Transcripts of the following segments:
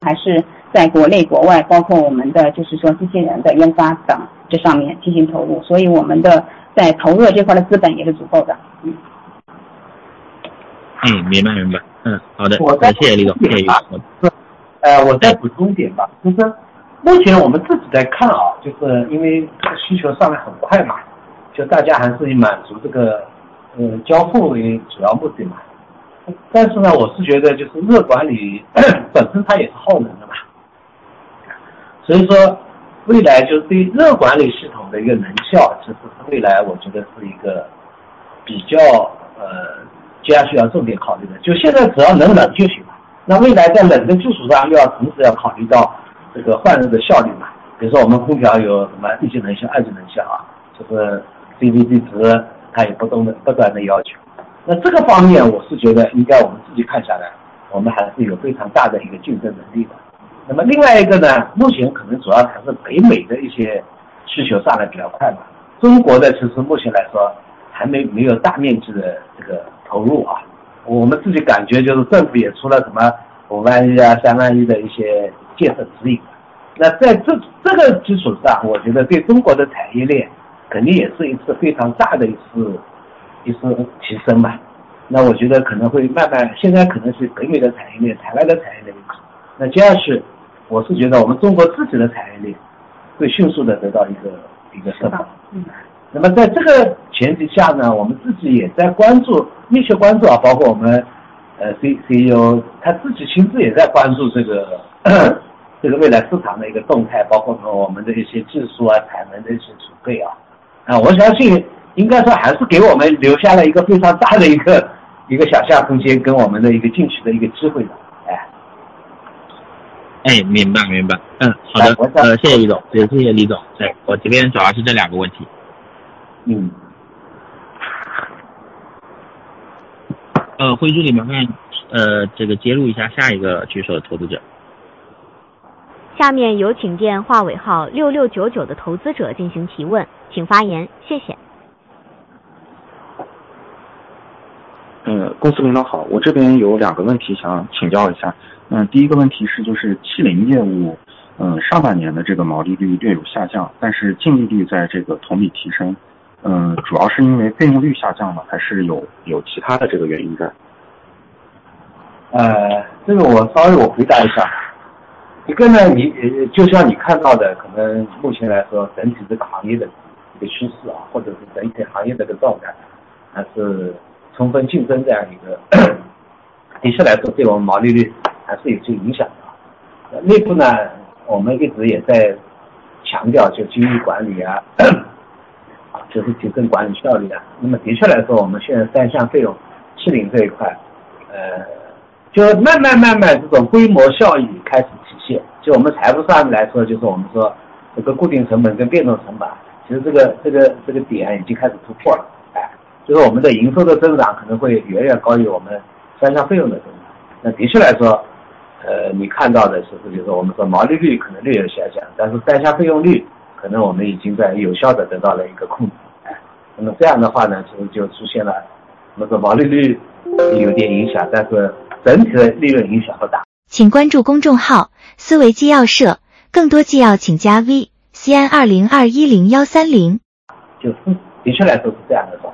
还是在国内国外，包括我们的就是说机器人的研发等这上面进行投入，所以我们的在投入这块的资本也是足够的。 明白。好的，谢谢李总，谢谢李总。 我再补充一点吧，就是目前我们自己在看啊，就是因为这个需求上来很快嘛，就大家还是以满足这个交付为主要目的嘛。但是呢，我是觉得就是热管理本身它也是耗能的嘛，所以说未来就是对热管理系统的一个能效，其实是未来我觉得是一个比较接下去要重点考虑的。就现在只要能冷就行了，那未来在冷的基础上又要同时要考虑到这个换热的效率嘛。比如说我们空调有什么一级能效、二级能效啊，就是 CVD 值它也不断的要求。那这个方面我是觉得应该我们自己看下来，我们还是有非常大的一个竞争能力的。那么另外一个呢，目前可能主要还是北美的一些需求上来比较快嘛，中国的其实目前来说还没有大面积的这个投入啊。我们自己感觉就是政府也出了什么5万亿啊、3万亿的一些建设指引。那在这个基础上，我觉得对中国的产业链肯定也是一次非常大的一次提升嘛。那我觉得可能会慢慢，现在可能是北美的产业链、台湾的产业链，那接下去我是觉得我们中国自己的产业链会迅速的得到一个释放。那么在这个前提下呢，我们自己也在密切关注啊，包括我们CEO 他自己亲自也在关注这个未来市场的一个动态，包括我们的一些技术啊、产能的一些储备啊。我相信应该说还是给我们留下了一个非常大的一个想象空间跟我们的一个进取的一个机会的。 明白。好的，谢谢李总，也谢谢李总。对，我这边主要是这2个问题。会议助理麻烦这个接入一下下一个举手的投资者。 下面有请电话尾号6699的投资者进行提问，请发言，谢谢。 公司领导好，我这边有2个问题想请教一下。第一个问题是就是气零业务，上半年的这个毛利率略有下降，但是净利率在这个同比提升，主要是因为费用率下降了，还是有其他的这个原因在？ 这个我回答一下。一个呢，就像你看到的，可能目前来说整体这个行业的一个趋势啊，或者是整体行业的一个状态，还是充分竞争这样一个，的确来说对我们毛利率还是有些影响的。内部呢，我们一直也在强调就精益管理啊，就是提升管理效率啊。那么的确来说，我们现在3项费用气零这一块，就慢慢这种规模效益开始体现。就我们财务上面来说，就是我们说这个固定成本跟变动成本，其实这个点已经开始突破了。就是我们的营收的增长可能会远远高于我们3项费用的增长。那的确来说，你看到的是就是我们说毛利率可能略有下降，但是3项费用率可能我们已经在有效的得到了一个控制。那么这样的话呢，其实就出现了我们说毛利率有点影响，但是整体的利润影响不大。 请关注公众号思维纪要社，更多纪要请加 VCN20210130。 就是的确来说是这样的状态。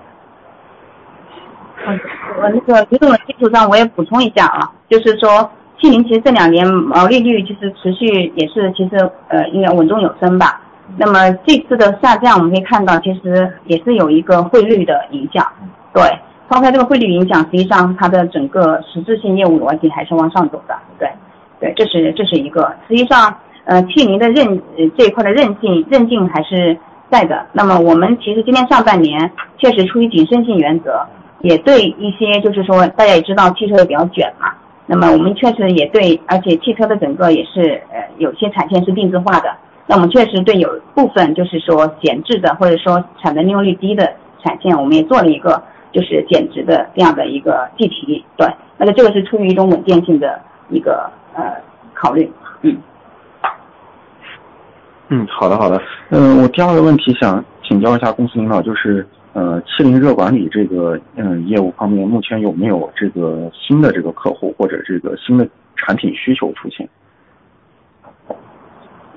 那个李总的基础上我也补充一下啊，就是说气零其实这2年毛利率其实持续也是其实应该稳中有升吧。那么这次的下降我们可以看到其实也是有一个汇率的影响。对，抛开这个汇率影响，实际上它的整个实质性业务逻辑还是往上走的。对，这是一个。实际上气零的这一块的韧劲还是在的。那么我们其实今年上半年确实出于谨慎性原则，也对一些就是说大家也知道汽车比较卷嘛，那么我们确实也对，而且汽车的整个也是有些产线是定制化的，那我们确实对有部分就是说闲置的或者说产能利用率低的产线，我们也做了一个就是减值的这样的一个计提。对，那么这个是出于一种稳健性的一个考虑。 好的。我第2个问题想请教一下公司领导，就是气零热管理这个业务方面，目前有没有这个新的这个客户或者这个新的产品需求出现？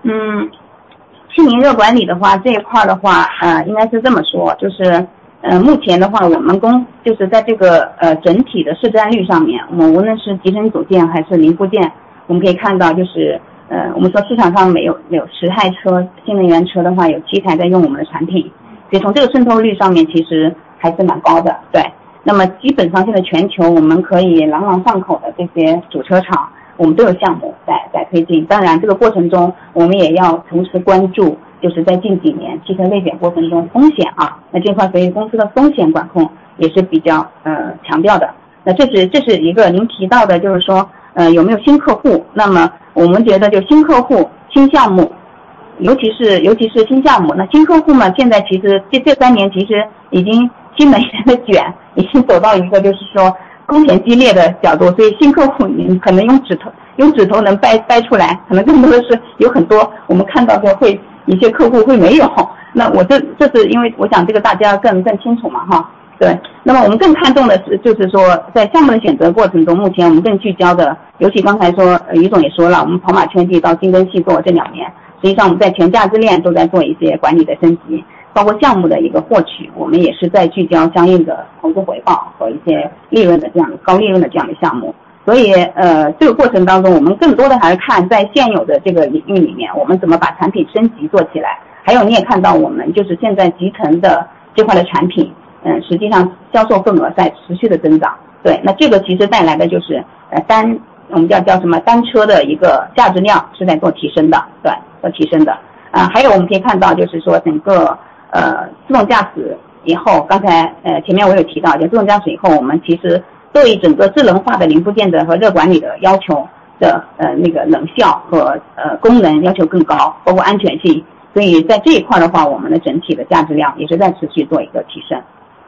气凝热管理的话，这一块的话，应该是这么说，就是目前的话，我们就是在这个整体的市占率上面，我们无论是集成组件还是零部件，我们可以看到就是我们说市场上没有10台车，新能源车的话有7台在用我们的产品，所以从这个渗透率上面其实还是蛮高的，对。那么基本上现在全球我们可以朗朗上口的这些主车厂，我们都有项目在推进。当然这个过程中我们也要同时关注，就是在近几年汽车类检过程中风险那这块所以公司的风险管控也是比较强调的。那这是一个您提到的，就是说有没有新客户？那么我们觉得就新客户、新项目，尤其是新项目。那新客户嘛，现在其实这3年其实已经新能源的卷已经走到一个就是说空前激烈的角度，所以新客户你可能用指头能掰出来，可能更多的是有很多我们看到的会一些客户会没有。那我这是因为我想这个大家更清楚嘛对。那么我们更看重的是就是说在项目的选择过程中，目前我们更聚焦的，尤其刚才说于总也说了，我们跑马圈地到精耕细作这2年，实际上我们在全价值链都在做一些管理的升级，包括项目的一个获取，我们也是在聚焦相应的投资回报和一些利润的这样高利润的这样的项目。所以这个过程当中，我们更多的还是看在现有的这个领域里面，我们怎么把产品升级做起来。还有你也看到我们就是现在集成的这块的产品，实际上销售份额在持续的增长。对，那这个其实带来的就是我们叫什么单车的一个价值量是在做提升的，对，做提升的。还有我们可以看到就是说整个自动驾驶以后，刚才前面我有提到，就自动驾驶以后，我们其实对整个智能化的零部件的和热管理的要求的那个能效和功能要求更高，包括安全性。所以在这一块的话，我们的整体的价值量也是在持续做一个提升。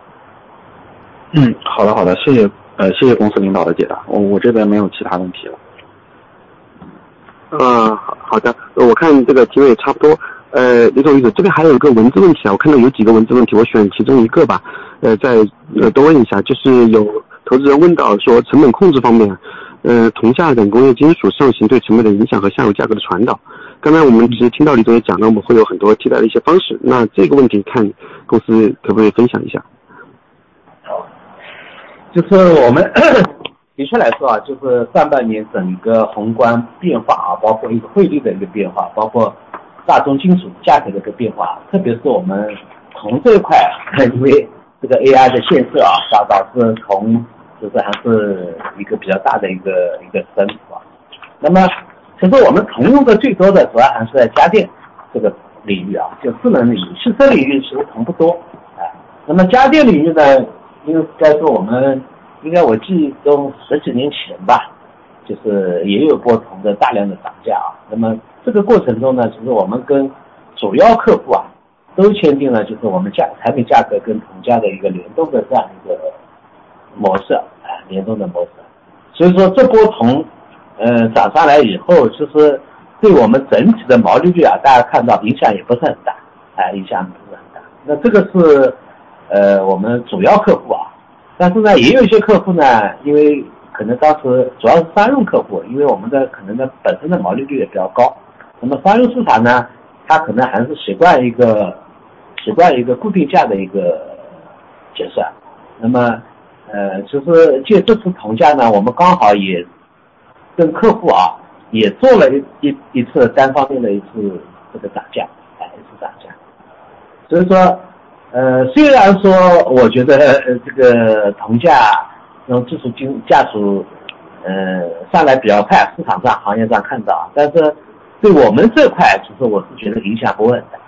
好的，谢谢公司领导的解答，我这边没有其他问题了。 好的，我看这个题目也差不多。李总，这边还有一个文字问题我看到有几个文字问题，我选其中一个吧。再多问一下，就是有投资人问到说成本控制方面，铜价等工业金属上行对成本的影响和下游价格的传导。刚才我们其实听到李总也讲了，我们会有很多替代的一些方式。那这个问题看公司可不可以分享一下？ 就是我们的确来说就是上半年整个宏观变化包括一个汇率的一个变化，包括大宗金属价格的一个变化，特别是我们铜这一块，因为这个 AI 的建设导致铜就是还是一个比较大的一个升幅那么其实我们铜用的最多的主要还是在家电这个领域就智能领域，汽车领域其实铜不多那么家电领域呢，应该说我们应该我记忆中10几年前吧，就是也有过铜的大量的涨价那么这个过程中呢，其实我们跟主要客户都签订了就是我们产品价格跟铜价的一个联动的这样一个模式联动的模式。所以说这波铜涨上来以后，其实对我们整体的毛利率大家看到影响也不是很大影响不是很大。那这个是我们主要客户但是呢也有一些客户呢，因为可能当时主要是商用客户，因为我们的可能的本身的毛利率也比较高，那么商用市场呢，它可能还是习惯一个固定价的一个结算。那么其实借这次铜价呢，我们刚好也跟客户也做了一次单方面的一次这个涨价一次涨价。所以说虽然说我觉得这个铜价用技术价数上来比较快，市场上行业上看到但是对我们这块其实我是觉得影响不会很大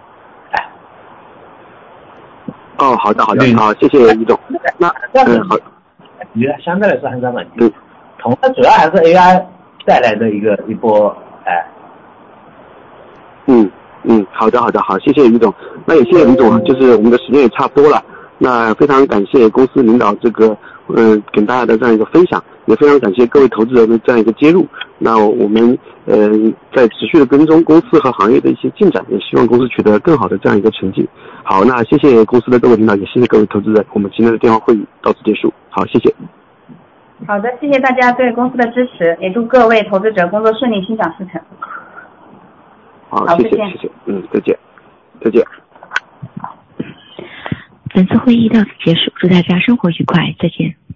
好的，好，谢谢李总。那好， 相对来说还是稳定。铜的主要还是 AI 带来的一波好的，谢谢李总。那也谢谢李总就是我们的时间也差不多了。那非常感谢公司领导这个跟大家的这样一个分享，也非常感谢各位投资人的这样一个介入。那我们在持续的跟踪公司和行业的一些进展，也希望公司取得更好的这样一个成绩。好，那谢谢公司的各位领导，也谢谢各位投资人。我们今天的电话会议到此结束。好，谢谢。 好的，谢谢大家对公司的支持，也祝各位投资者工作顺利，心想事成。 好，谢谢，再见，再见。 本次会议到此结束，祝大家生活愉快，再见。